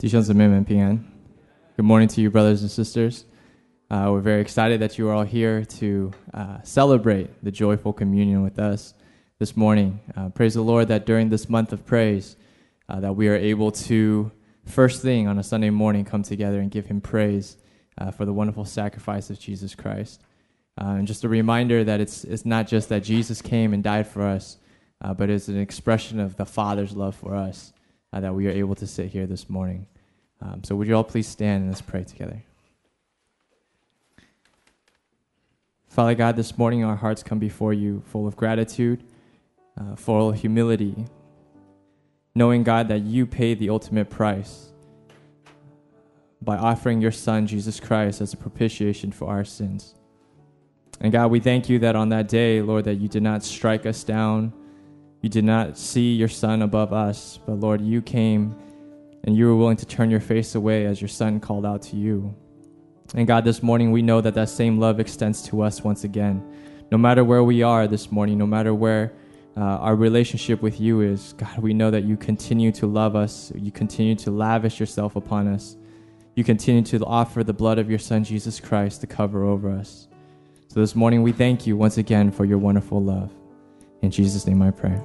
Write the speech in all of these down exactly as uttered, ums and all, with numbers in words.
弟兄姊妹们平安. Good morning to you, brothers and sisters. Uh, we're very excited that you are all here to uh, celebrate the joyful communion with us this morning. Uh, praise the Lord that during this month of praise, uh, that we are able to, first thing on a Sunday morning, come together and give Him praise uh, for the wonderful sacrifice of Jesus Christ. Uh, and just a reminder that it's it's not just that Jesus came and died for us, uh, but it's an expression of the Father's love for us uh, that we are able to sit here this morning. Um, so would you all please stand and let's pray together. Father God, this morning our hearts come before you full of gratitude, uh, full of humility, knowing, God, that you paid the ultimate price by offering your Son, Jesus Christ, as a propitiation for our sins. And God, we thank you that on that day, Lord, that you did not strike us down. You did not see your Son above us, but Lord, you came and you were willing to turn your face away as your Son called out to you. And God, this morning we know that that same love extends to us once again. No matter where we are this morning, no matter where uh, our relationship with you is, God, we know that you continue to love us. You continue to lavish yourself upon us. You continue to offer the blood of your Son, Jesus Christ, to cover over us. So this morning we thank you once again for your wonderful love. In Jesus' name I pray.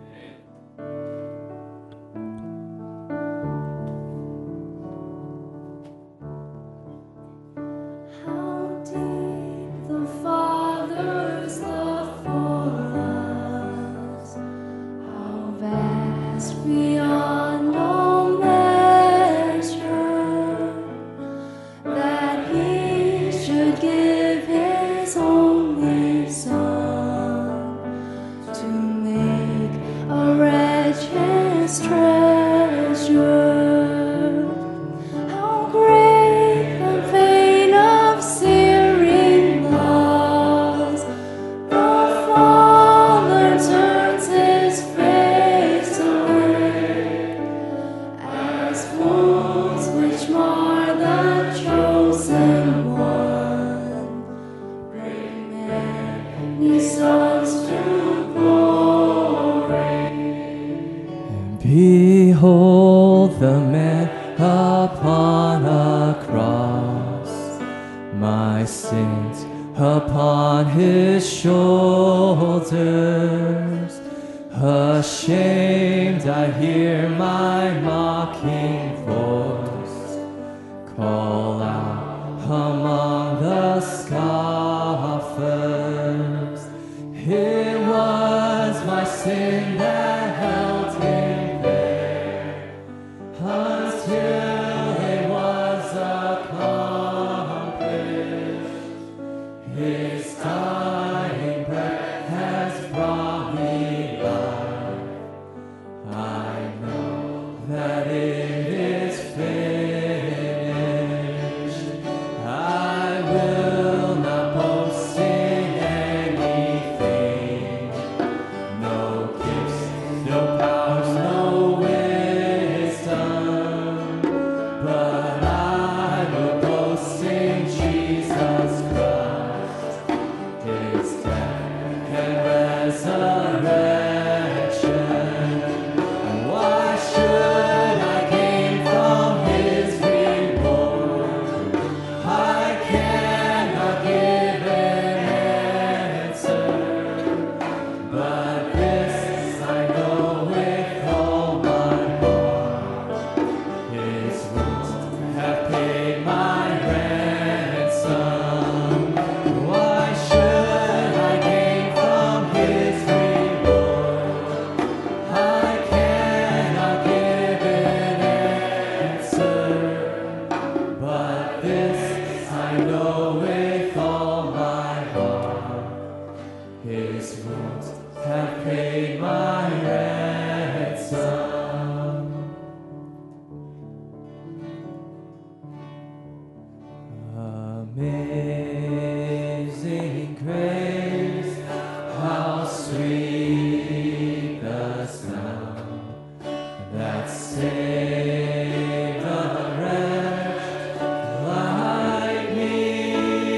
Behold the man upon a cross, my sins upon his shoulders. Ashamed I hear my mocking voice call out among the scoffers. It was my sin that held him until it was accomplished. His dying breath has brought me life. I know that it is finished. I will not boast in anything. No gifts, no powers, no but I will boast in Jesus Christ, His death and resurrection. And why should I gain from His reward? I cannot give an answer, but this I know with all my heart. His wounds have paid my ransom. Why should I gain from His reward? I cannot give an answer, but this I know with all my heart. His wounds have paid my ransom. Amazing grace, how sweet the sound that saved a wretch like me.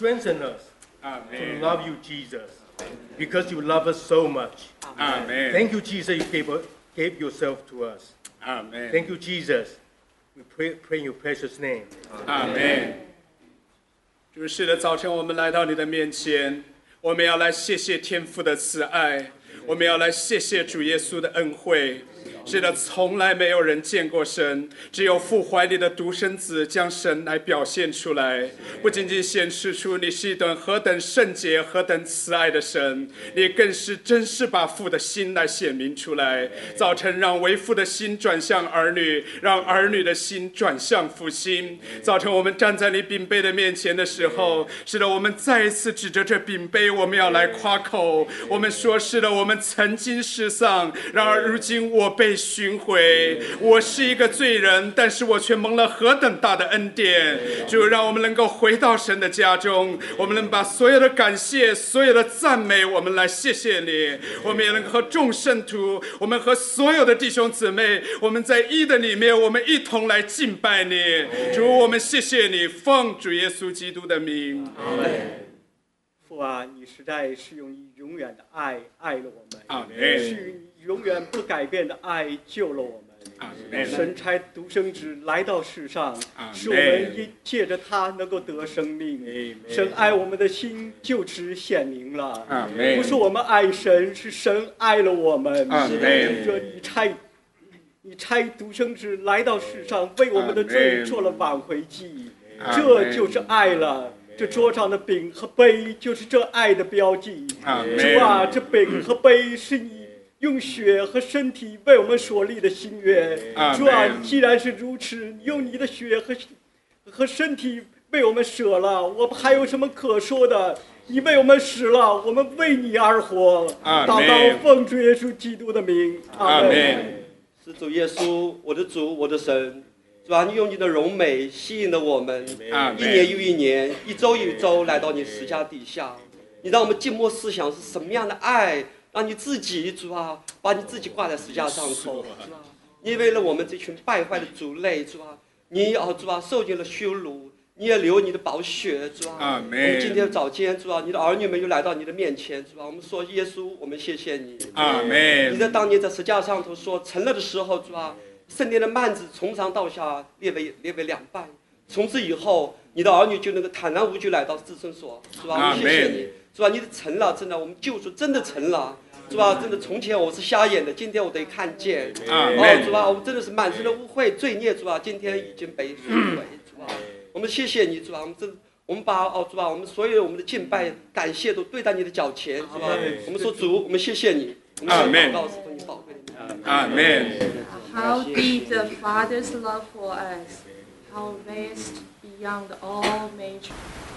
strengthen us to love you, Jesus, because you love us so much. Amen. Thank you, Jesus, you gave, gave yourself to us. Amen. Thank you, Jesus. We pray, pray in your precious name. Amen. 主是的，早晨我们来到你的面前，我们要来谢谢天父的慈爱，我们要来谢谢主耶稣的恩惠。是的，从来没有人见过神，只有父怀里的独生子将神来表现出来，不仅仅显示出你是一等何等圣洁、何等慈爱的神，你更是真是把父的心来显明出来。早晨让为父的心转向儿女，让儿女的心转向父心。早晨我们站在你饼杯的面前的时候，是的，我们再一次指着这饼杯，我们要来夸口，我们说是的，我们曾经失丧，然而如今我被寻回，我是一个罪人，但是我却蒙了何等大的恩典。主，让我们能够回到神的家中，我们能把所有的感谢、所有的赞美，我们来谢谢你。我们也能和众圣徒，我们和所有的弟兄姊妹，我们在一的里面，我们一同来敬拜你。主，我们谢谢你，奉主耶稣基督的名。 父啊，你实在是用你永远的爱爱了我们， 阿门。 是永远不改变的爱救了我们。 阿门。 神差独生子来到世上，使我们一借着他能够得生命。神爱我们的心就此显明了。 阿门。 不是我们爱神，是神爱了我们。 阿门。 说你差你差独生子来到世上，为我们的罪做了挽回祭，这就是爱了。这桌上的饼和杯就是这爱的标记。主啊，这饼和杯是你用血和身体为我们所立的心约。主啊，既然是如此，用你的血和和身体为我们舍了，我们还有什么可说的？你为我们死了，我们为你而活。祷告奉主耶稣基督的名，阿门。 是主耶稣，我的主，我的神。主啊，你用你的荣美吸引了我们，一年又一年，一周又一周来到你十架底下。你让我们静默思想是什么样的爱，让你自己主啊，把你自己挂在十架上头，主啊，你为了我们这群败坏的族类，主啊，你啊主啊受尽了羞辱，你也流你的宝血，主啊。我们今天早间，主啊，你的儿女们又来到你的面前，主啊，我们说耶稣，我们谢谢你。 阿门。 你在当年在十架上头说成了的时候，主啊。圣殿的幔子从上到下裂为裂为两半，从此以后，你的儿女就能够坦然无惧来到至圣所，是吧？我们谢谢你，是吧？你的成了，真的，我们救赎真的成了，是吧？真的，从前我是瞎眼的，今天我得看见，哦，是吧？我们真的是满身的污秽罪孽，是吧？今天已经被赎回，是吧？我们谢谢你，是吧？我们真，我们把哦，是吧？我们所有我们的敬拜、感谢都对在你的脚前，是吧？我们说主，我们谢谢你，我们祷告是奉你宝贵的名。 阿门。 How deep the Father's love for us, how vast beyond all measure.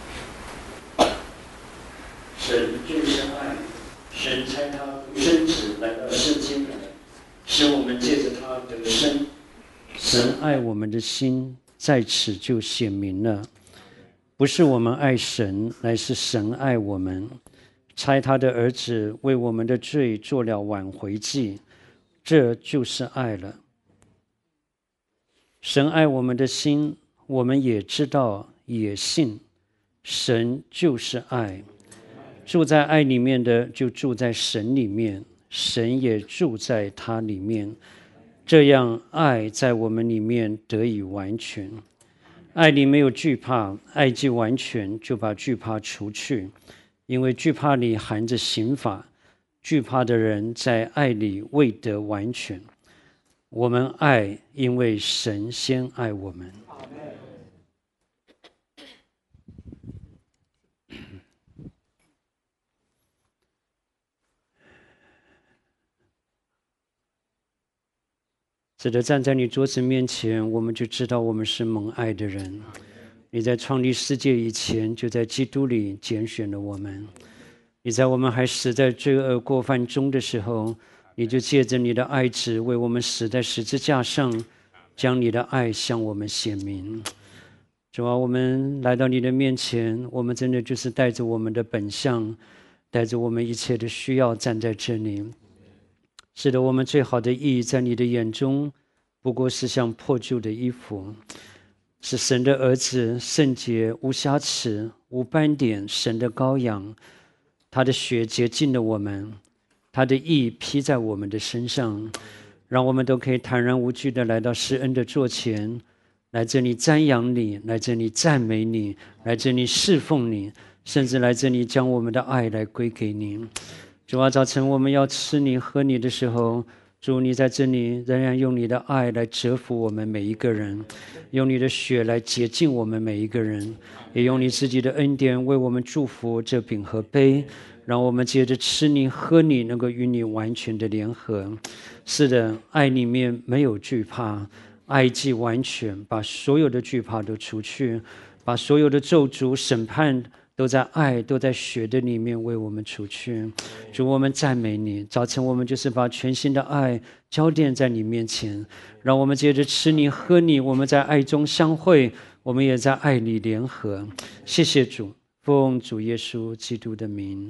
神就是爱，神差他独生子来到世间来，使我们借着他得生。神爱我们的心在此就显明了，不是我们爱神，乃是神爱我们，差他的儿子为我们的罪做了挽回祭，这就是爱了。神爱我们的心，我们也知道，也信，神就是爱。住在爱里面的，就住在神里面，神也住在他里面。这样，爱在我们里面得以完全。爱里没有惧怕，爱既完全，就把惧怕除去，因为惧怕里含着刑罚。惧怕的人在爱里未得完全。我们爱，因为神先爱我们。是的，站在你桌子面前，我们就知道我们是蒙爱的人。你在创立世界以前，就在基督里拣选了我们。你在我们还死在罪恶过犯中的时候，你就借着你的爱子为我们死在十字架上，将你的爱向我们显明。主啊，我们来到你的面前，我们真的就是带着我们的本相，带着我们一切的需要站在这里。是的，我们最好的意义在你的眼中不过是像破旧的衣服。 是神的儿子，圣洁无瑕疵无斑点，神的羔羊，他的血洁净了我们，他的义披在我们的身上，让我们都可以坦然无惧的来到施恩的座前，来这里瞻仰你，来这里赞美你，来这里侍奉你，甚至来这里将我们的爱来归给你。主啊，早晨我们要吃你喝你的时候，主你在这里仍然用你的爱来折服我们每一个人，用你的血来洁净我们每一个人，也用你自己的恩典为我们祝福这饼和杯，让我们接着吃你喝你，能够与你完全的联合。是的，爱里面没有惧怕，爱既完全，把所有的惧怕都除去，把所有的咒诅审判都在爱都在血的里面为我们除去。主，我们赞美你，早晨我们就是把全新的爱交奠在你面前，让我们接着吃你喝你，我们在爱中相会，我们也在爱里联合。谢谢主，奉主耶稣基督的名。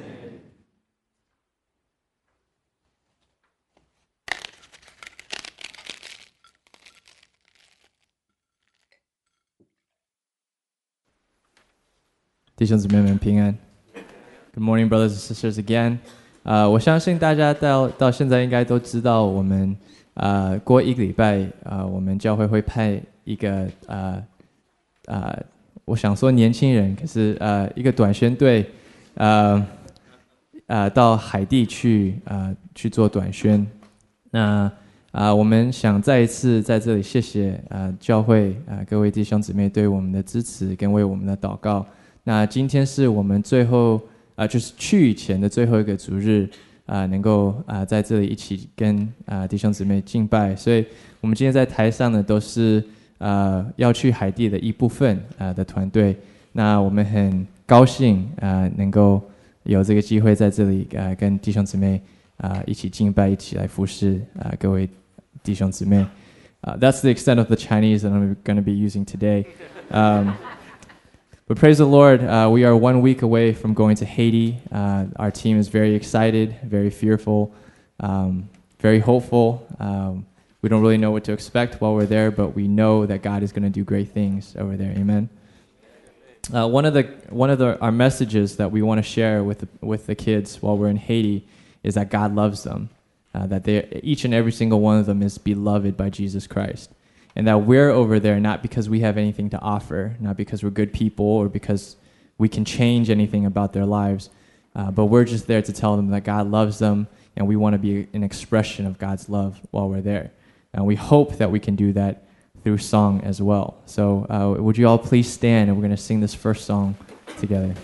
弟兄姊妹们平安。Good morning, brothers and sisters again. 呃，我相信大家到到现在应该都知道，我们呃过一个礼拜，呃，我们教会会派一个呃呃，我想说年轻人，可是呃一个短宣队，呃呃到海地去呃去做短宣。那啊、呃，我们想再一次在这里谢谢呃教会啊、呃、各位弟兄姊妹对我们的支持跟为我们的祷告。那今天是我们最后啊、呃，就是去以前的最后一个主日啊、呃，能够啊、呃、在这里一起跟啊、呃、弟兄姊妹敬拜，所以我们今天在台上呢都是呃要去海地的一部分啊、呃、的团队。那我们很高兴啊、呃、能够有这个机会在这里啊、呃、跟弟兄姊妹啊、呃、一起敬拜，一起来服侍啊、呃、各位弟兄姊妹。Uh, that's the extent of the Chinese that I'm going to be using today. Um, But praise the Lord, uh, we are one week away from going to Haiti. Uh, our team is very excited, very fearful, um, very hopeful. Um, we don't really know what to expect while we're there, but we know that God is going to do great things over there. Amen. Uh, one of the one of the, our messages that we want to share with the, with the kids while we're in Haiti is that God loves them, uh, that they each and every single one of them is beloved by Jesus Christ. And that we're over there not because we have anything to offer, not because we're good people or because we can change anything about their lives, uh, but we're just there to tell them that God loves them, and we want to be an expression of God's love while we're there. And we hope that we can do that through song as well. So uh, would you all please stand, and we're going to sing this first song together.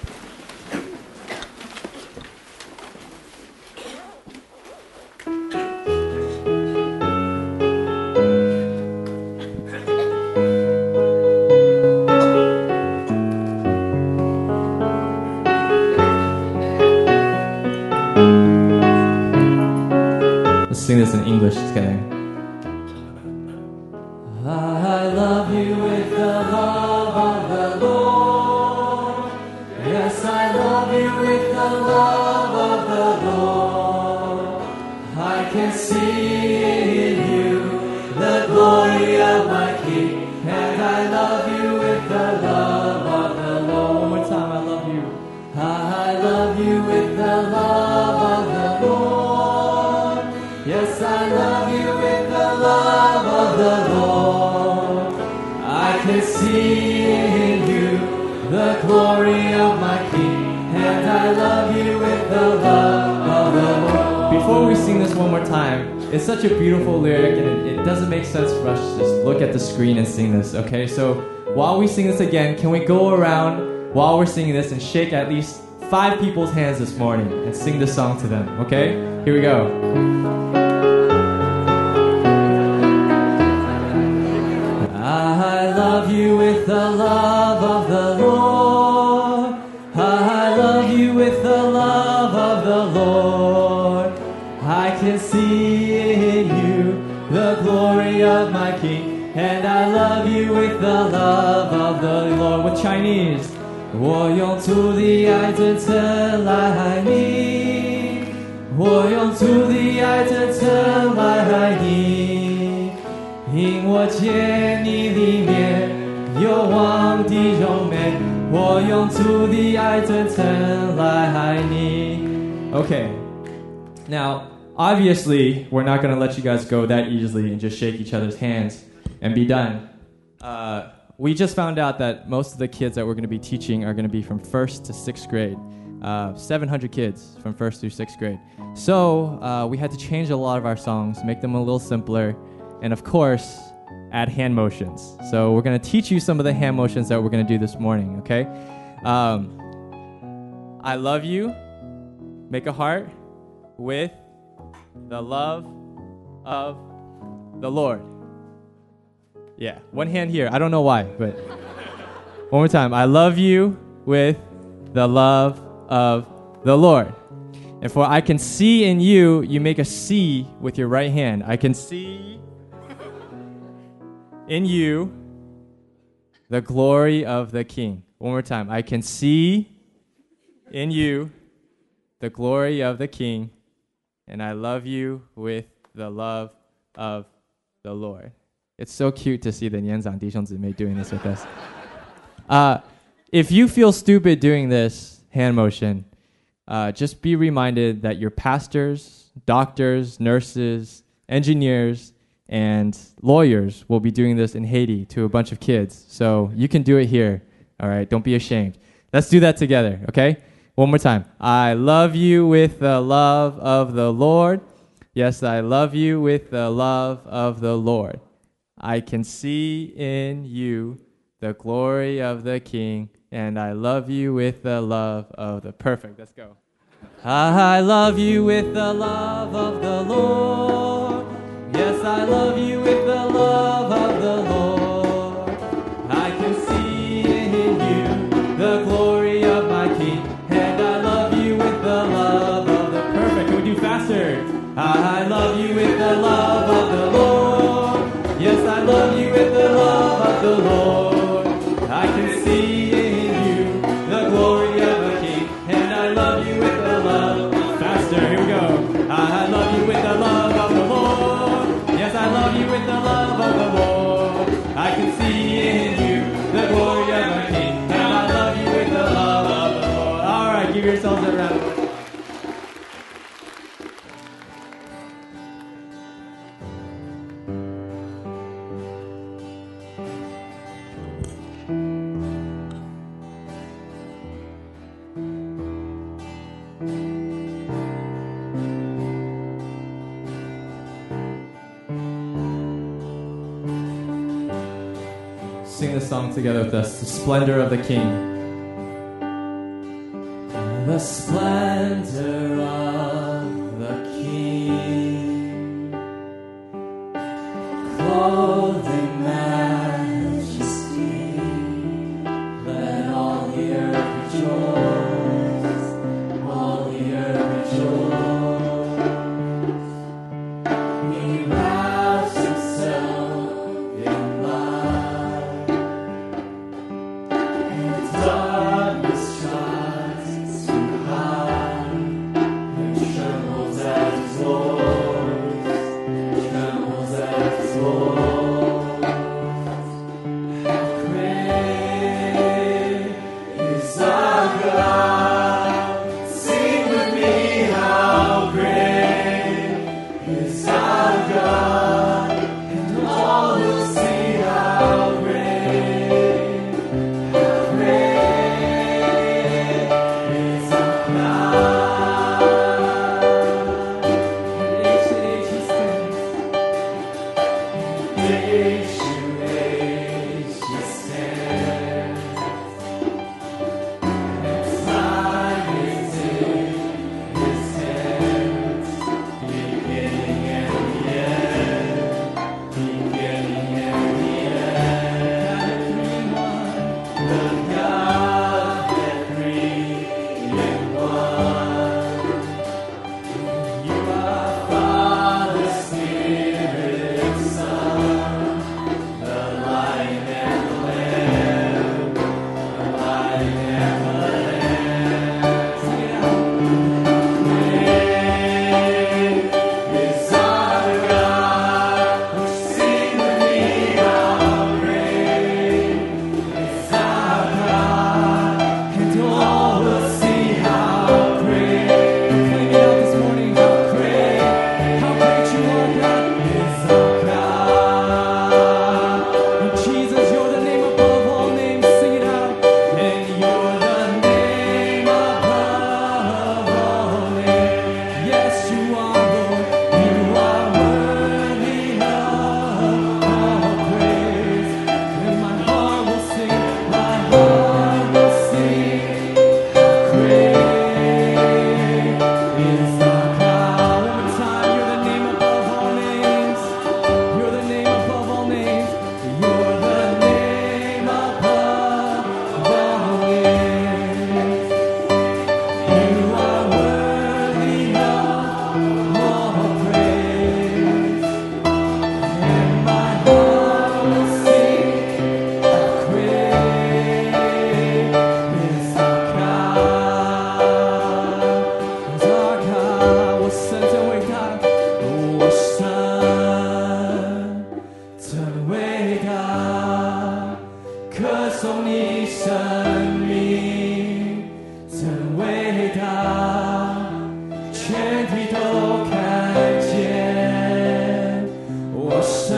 Sing this in English together. I love you with the love of the Lord. Yes, I love you with the love of the Lord. I can see in you the glory of my King, and I love you with the love of the Lord. One more time, I love you. I love you with the love of the Lord. Yes, I love you with the love of the Lord. I can see in you the glory of my King, and I love you with the love of the Lord. Before we sing this one more time, it's such a beautiful lyric, and it, it doesn't make sense for us to just look at the screen and sing this, okay? So while we sing this again, can we go around while we're singing this and shake at least five people's hands this morning and sing this song to them, okay? Here we go. I love you with the love of the Lord. I love you with the love of the Lord. I can see in you the glory of my King, and I love you with the love of the Lord. With Chinese, 我用主的爱真诚来爱你，我用主的爱真诚来爱你。 因我见你里面有望的荣美，我用主的爱真诚来爱你。 Okay, now obviously we're not going to let you guys go that easily and just shake each other's hands and be done. Uh, we just found out that most of the kids that we're going to be teaching are going to be from first to sixth grade. Uh, seven hundred kids from first through sixth grade. So uh, we had to change a lot of our songs, make them a little simpler, and of course, add hand motions. So we're going to teach you some of the hand motions that we're going to do this morning, okay? Um, I love you. Make a heart with the love of the Lord. Yeah, one hand here. I don't know why, but one more time. I love you with the love of the Lord. And for I can see in you, you make a C with your right hand. I can see in you the glory of the King. One more time. I can see in you the glory of the King, and I love you with the love of the Lord. It's so cute to see the Nianzang弟兄姊妹 doing this with us. Uh, if you feel stupid doing this hand motion, uh, just be reminded that your pastors, doctors, nurses, engineers, and lawyers will be doing this in Haiti to a bunch of kids. So you can do it here. All right, don't be ashamed. Let's do that together, okay? One more time. I love you with the love of the Lord. Yes, I love you with the love of the Lord. I can see in you the glory of the King, and I love you with the love of the... Perfect, let's go. I love you with the love of the Lord. Yes, I love you with the love of the Lord. I can see in you the glory of my King, and I love you with the love of the... Perfect, can we do faster? I love you with the love of the Lord. Yes, I love you with the love of the Lord. I can see in you the glory of the King, and I love you with the love... Faster, here we go. I love you with the love of the Lord. Yes, I love you with the love of the Lord. I can see in you the glory of the King, and I love you with the love of the Lord. All right, give yourselves a round of applause. Sing the song together with us, The Splendor of the King. The splendor of the King, clothed in majesty, let all the earth rejoice, all the earth rejoice. He wraps himself in light, and darkness tries to hide. 都看见我神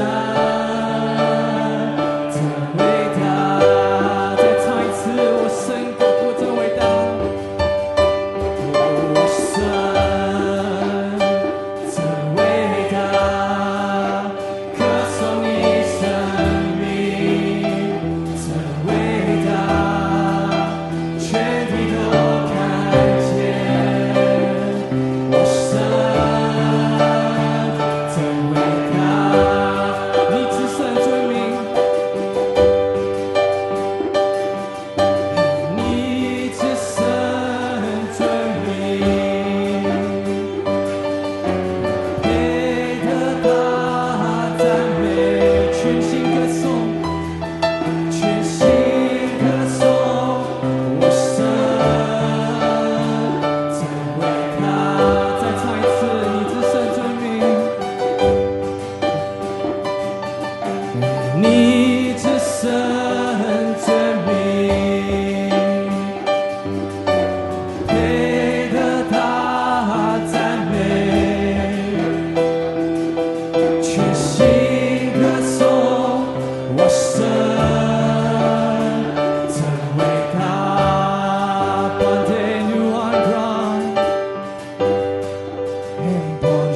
真伟大。再唱一次，我神我真伟大，我神真伟大，歌颂你生命真伟大，全体都看见我神真伟大，你至圣尊名，你至圣尊名，配得大赞美，全心歌颂，全心歌颂我神真伟大。再唱一次，你至圣尊名，你至圣尊名，配得大赞美，全心歌颂我神真伟大。Bonté nous en grand, bon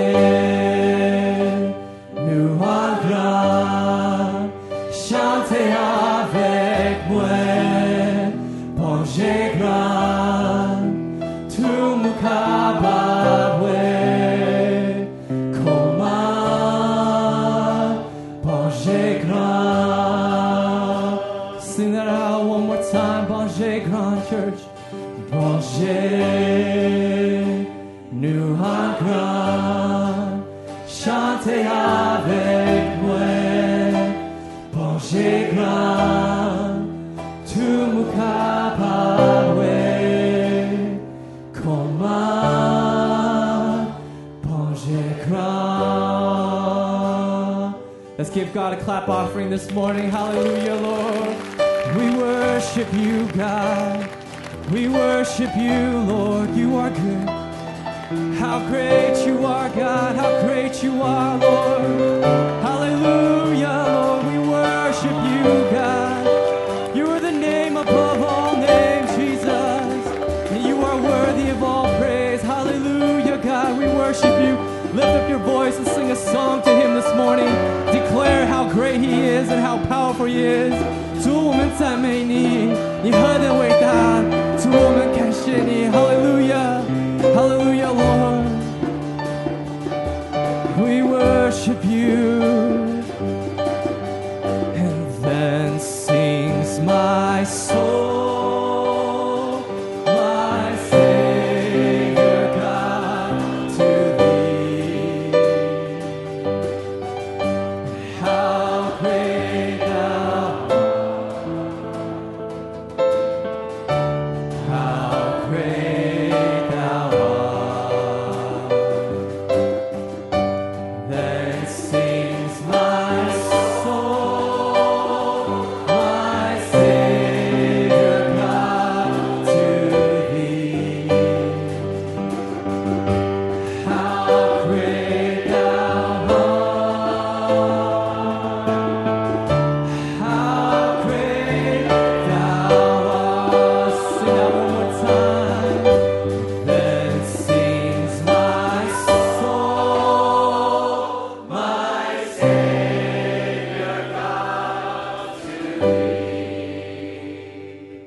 Dieu nous en grand, chantez avec moi, bon Dieu grand, tout mon capable, comment, bon Dieu grand. Sing that out one more time, bon Dieu grand, church. Bon Dieu nous en grand, chantez avec moi, bon Dieu grand, tout mon capable, comment, bon Dieu grand. Let's give God a clap offering this morning. Hallelujah, Lord. We worship you, God. We worship you, Lord. You are good. How great you are, God. How great you are, Lord. Hallelujah, Lord. We worship you, God. You are the name above all names, Jesus. And you are worthy of all praise. Hallelujah, God. We worship you. Lift up your voice and sing a song to him this morning. Declare how great he is and how powerful he is. 主，我们赞美你，你何等伟大！主，我们感谢你。Hallelujah, Hallelujah, Lord. We worship you. And then sings my soul, my Savior God, to thee. How great thou art, how great thou art. Then sings my soul, my Savior God, to thee. How great thou art, how great thou art. Sing that one more time. Then sings my soul, my Savior God, to thee.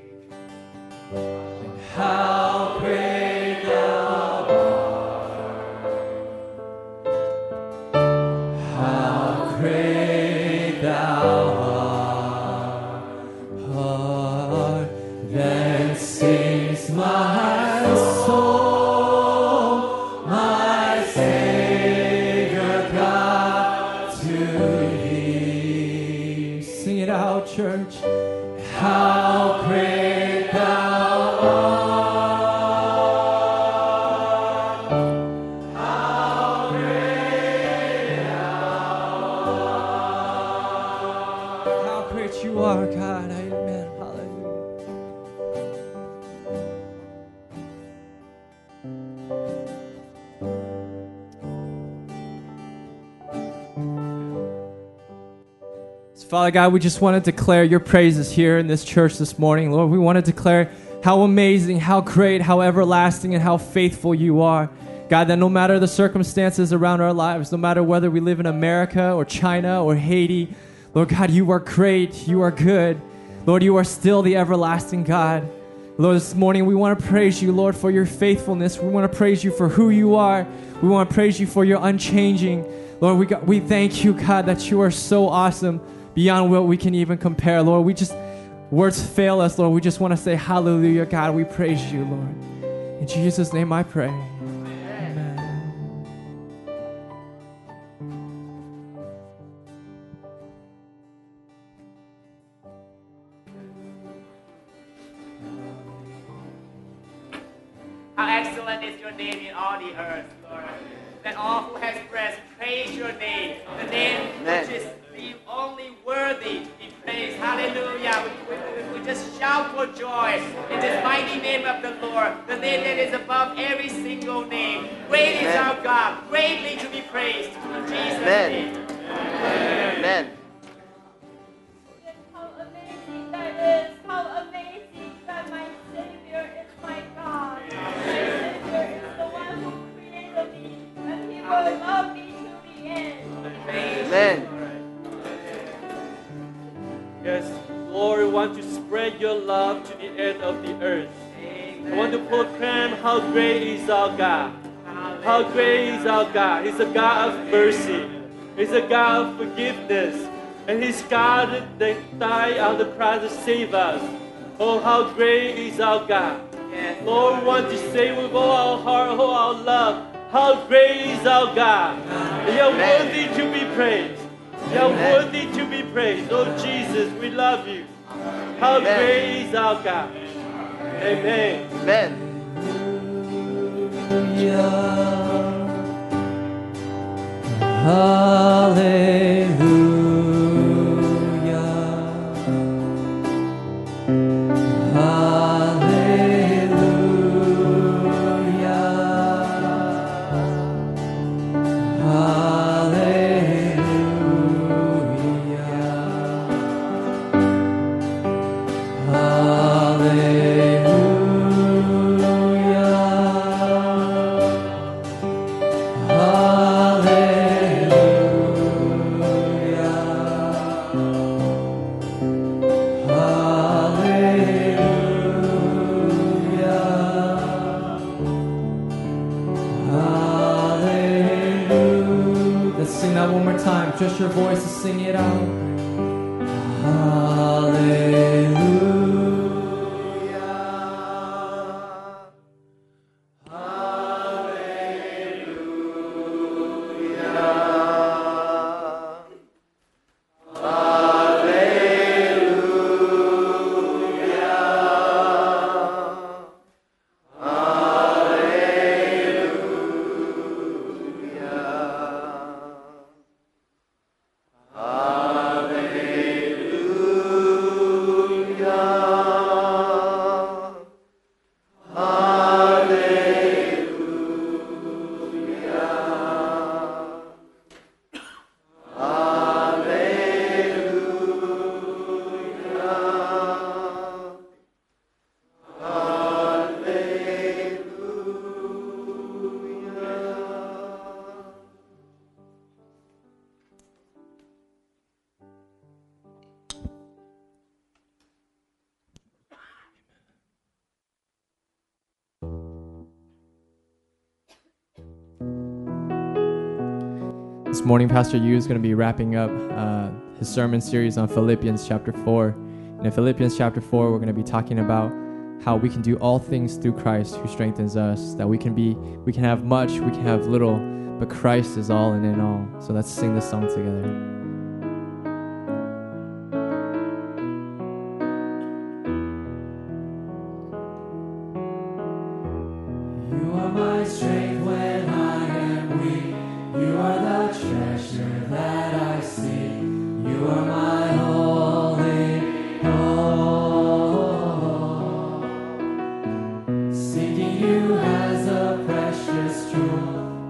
How great thou art, how great thou art. Then sings my soul, my Savior God, to thee. Sing it out, church. How great thou art, how great thou art. How great you are, God. Amen. Hallelujah. Father God, we just want to declare your praises here in this church this morning. Lord, we want to declare how amazing, how great, how everlasting, and how faithful you are. God, that no matter the circumstances around our lives, no matter whether we live in America or China or Haiti, Lord God, you are great, you are good. Lord, you are still the everlasting God. Lord, this morning we want to praise you, Lord, for your faithfulness. We want to praise you for who you are. We want to praise you for your unchanging. Lord, we got, we thank you, God, that you are so awesome beyond what we can even compare. Lord, we just, words fail us, Lord. We just want to say hallelujah, God. We praise you, Lord. In Jesus' name I pray. How excellent is your name in all the earth, Lord. That all who has breath praise your name, the name Amen. Which is the only worthy to be praised. Hallelujah. We, we, we just shout for joy in this mighty name of the Lord, the name that is above every single name. Great Amen. Is our God, greatly to be praised. In Jesus' Amen. Name. Amen. Amen. How amazing that is. How amazing that my Savior is my God. My Savior is the one who created me, and He will love me to the end. Amen. Yes, Lord, we want to spread your love to the end of the earth. Amen. I want to proclaim how great is our God. How great is our God. He's a God of mercy. He's a God of forgiveness. And He's God that died on the cross to save us. Oh, how great is our God. Yes. Lord, we want to say with all our heart, all our love, how great is our God. You are worthy to be praised. You are worthy to be praised. Oh, Jesus, we love you. How Amen. Great is our God. Amen. Amen. Hallelujah. Just your voice to sing it out. Hallelujah. This morning, Pastor Yu is going to be wrapping up uh, his sermon series on Philippians chapter four. And in Philippians chapter four, we're going to be talking about how we can do all things through Christ who strengthens us, that we can be, we can have much, we can have little, but Christ is all and in all. So let's sing this song together.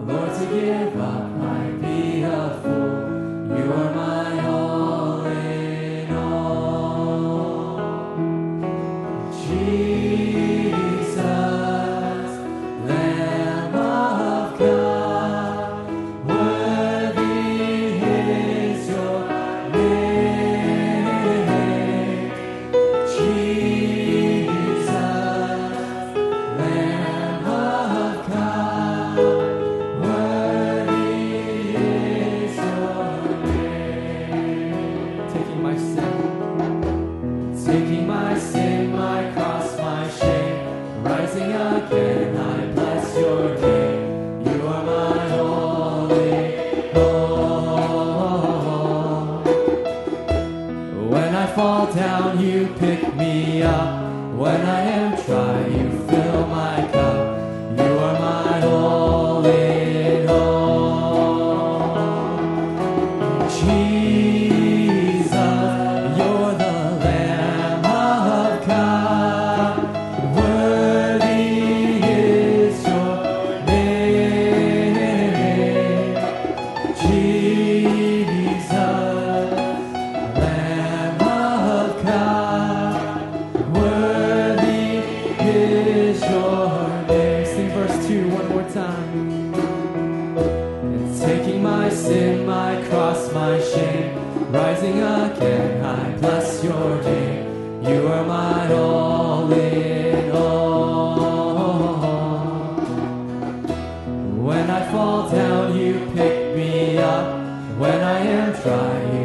Give up might be a fool. You are my all in me up. When I am dry, you fill my cup. You are my all in all. Jesus, you're the Lamb of God. Worthy is your name. Jesus, Lamb of God. Worthy is your name. Sing verse two one more time. And taking my sin, my cross, my shame, rising again, I bless your name. You are my all in all. When I fall down, you pick me up. When I am dry,